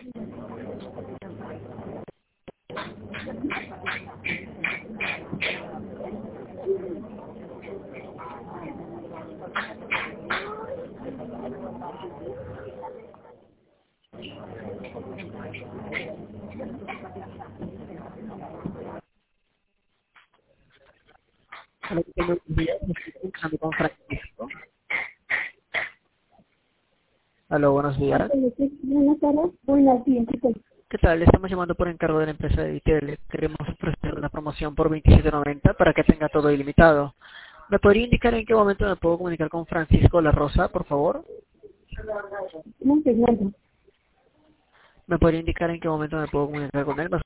Hola, ¿qué tal? Buenos días. Me estoy comunicando con Francisco. Aló, buenos días. Buenas tardes, buenas días. ¿Qué tal? Le estamos llamando por encargo de la empresa de Vitel. Queremos ofrecer una promoción por 27.90 para que tenga todo ilimitado. ¿Me podría indicar en qué momento me puedo comunicar con Francisco La Rosa, por favor? Un segundo. ¿Me podría indicar en qué momento me puedo comunicar con él?